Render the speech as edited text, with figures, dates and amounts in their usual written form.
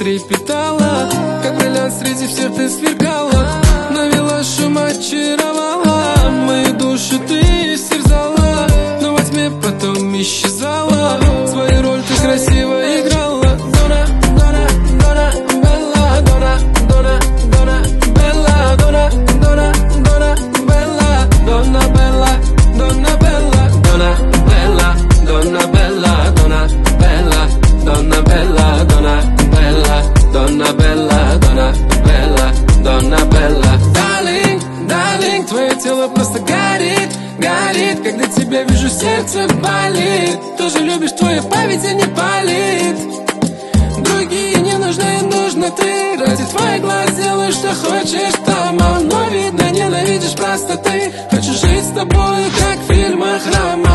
трепетала, как бриллиант среди всех ты сверкала. Навела шум, очаровала, мою душу ты истерзала, но во тьме потом исчезала. Свою роль ты красиво играла. Дона, Дона, Дона, Белла, Дона, Дона, Дона, Белла, Дона, Дона, Дона, Белла, Дона, Белла, Donna Bella, Donna Bella, Donna Bella, Donna Bella, Donna Bella, Donna Bella, Donna Bella, Donna Bella, Donna Bella. Darling, darling, твое тело просто горит, горит. Когда тебя вижу, сердце болит. Тоже любишь, твоя память не палит. Другие не нужны, нужно ты. Ради твоих глаз делай, что хочешь, там оно видно. Ненавидишь просто ты. Хочу жить с тобой, как в фильмах Роман.